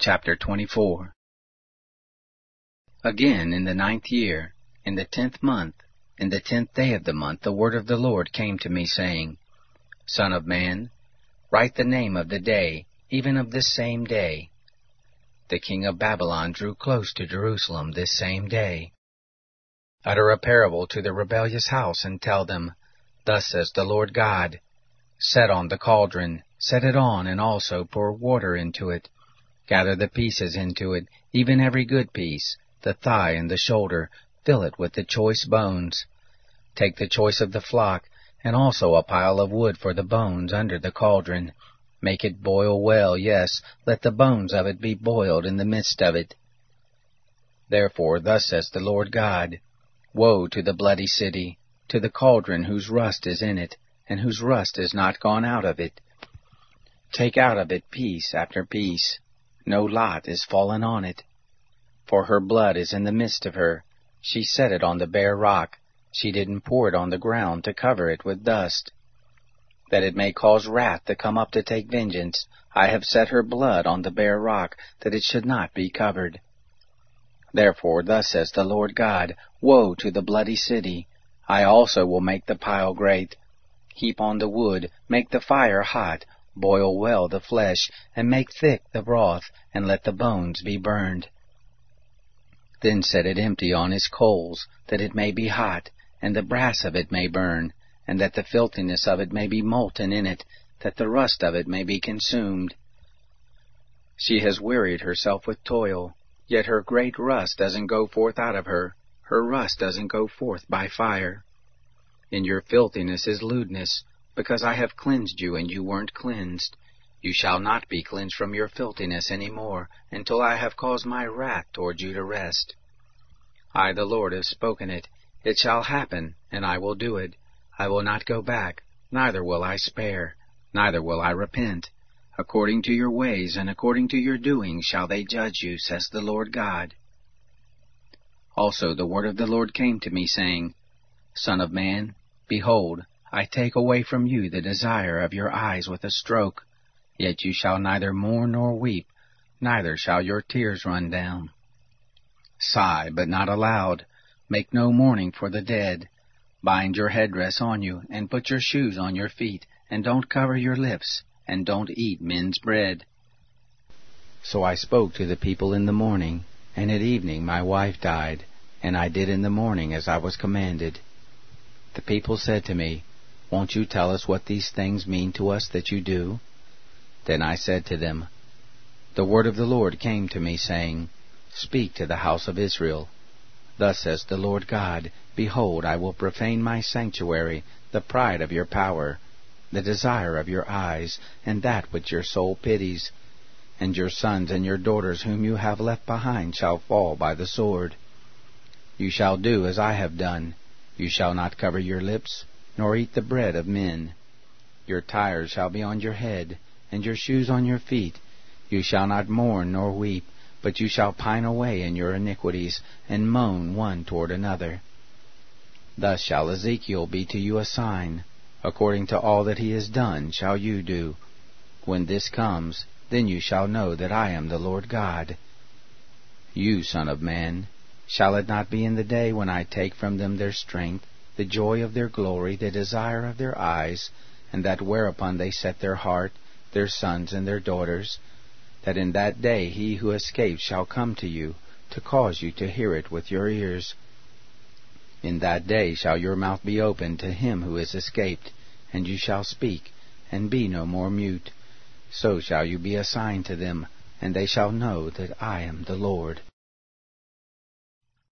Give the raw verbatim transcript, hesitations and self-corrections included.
Chapter twenty-four. Again, in the ninth year, in the tenth month, in the tenth day of the month, the word of the Lord came to me, saying, Son of man, write the name of the day, even of this same day. The king of Babylon drew close to Jerusalem this same day. Utter a parable to the rebellious house, and tell them, Thus says the Lord God, Set on the cauldron, set it on, and also pour water into it. Gather the pieces into it, even every good piece, the thigh and the shoulder, fill it with the choice bones. Take the choice of the flock, and also a pile of wood for the bones under the cauldron. Make it boil well, yes, let the bones of it be boiled in the midst of it. Therefore thus says the Lord God, Woe to the bloody city, to the cauldron whose rust is in it, and whose rust is not gone out of it. Take out of it piece after piece. No lot is fallen on it. For her blood is in the midst of her. She set it on the bare rock. She didn't pour it on the ground to cover it with dust. That it may cause wrath to come up to take vengeance, I have set her blood on the bare rock, that it should not be covered. Therefore thus says the Lord God, Woe to the bloody city! I also will make the pile great. Heap on the wood, make the fire hot, boil well the flesh, and make thick the broth, and let the bones be burned. Then set it empty on his coals, that it may be hot, and the brass of it may burn, and that the filthiness of it may be molten in it, that the rust of it may be consumed. She has wearied herself with toil, yet her great rust doesn't go forth out of her. Her rust doesn't go forth by fire. In your filthiness is lewdness, because I have cleansed you, and you weren't cleansed. You shall not be cleansed from your filthiness any more, until I have caused my wrath toward you to rest. I, the Lord, have spoken it. It shall happen, and I will do it. I will not go back, neither will I spare, neither will I repent. According to your ways and according to your doings shall they judge you, says the Lord God. Also the word of the Lord came to me, saying, Son of man, behold, I take away from you the desire of your eyes with a stroke. Yet you shall neither mourn nor weep, neither shall your tears run down. Sigh, but not aloud. Make no mourning for the dead. Bind your headdress on you, and put your shoes on your feet, and don't cover your lips, and don't eat men's bread. So I spoke to the people in the morning, and at evening my wife died, and I did in the morning as I was commanded. The people said to me, Won't you tell us what these things mean to us that you do? Then I said to them, The word of the Lord came to me, saying, Speak to the house of Israel. Thus says the Lord God, Behold, I will profane my sanctuary, the pride of your power, the desire of your eyes, and that which your soul pities. And your sons and your daughters whom you have left behind shall fall by the sword. You shall do as I have done. You shall not cover your lips, nor eat the bread of men. Your tires shall be on your head, and your shoes on your feet. You shall not mourn nor weep, but you shall pine away in your iniquities, and moan one toward another. Thus shall Ezekiel be to you a sign. According to all that he has done shall you do. When this comes, then you shall know that I am the Lord God. You, son of man, shall it not be in the day when I take from them their strength, the joy of their glory, the desire of their eyes, and that whereupon they set their heart, their sons and their daughters, that in that day he who escapes shall come to you, to cause you to hear it with your ears? In that day shall your mouth be opened to him who is escaped, and you shall speak, and be no more mute. So shall you be a sign to them, and they shall know that I am the Lord.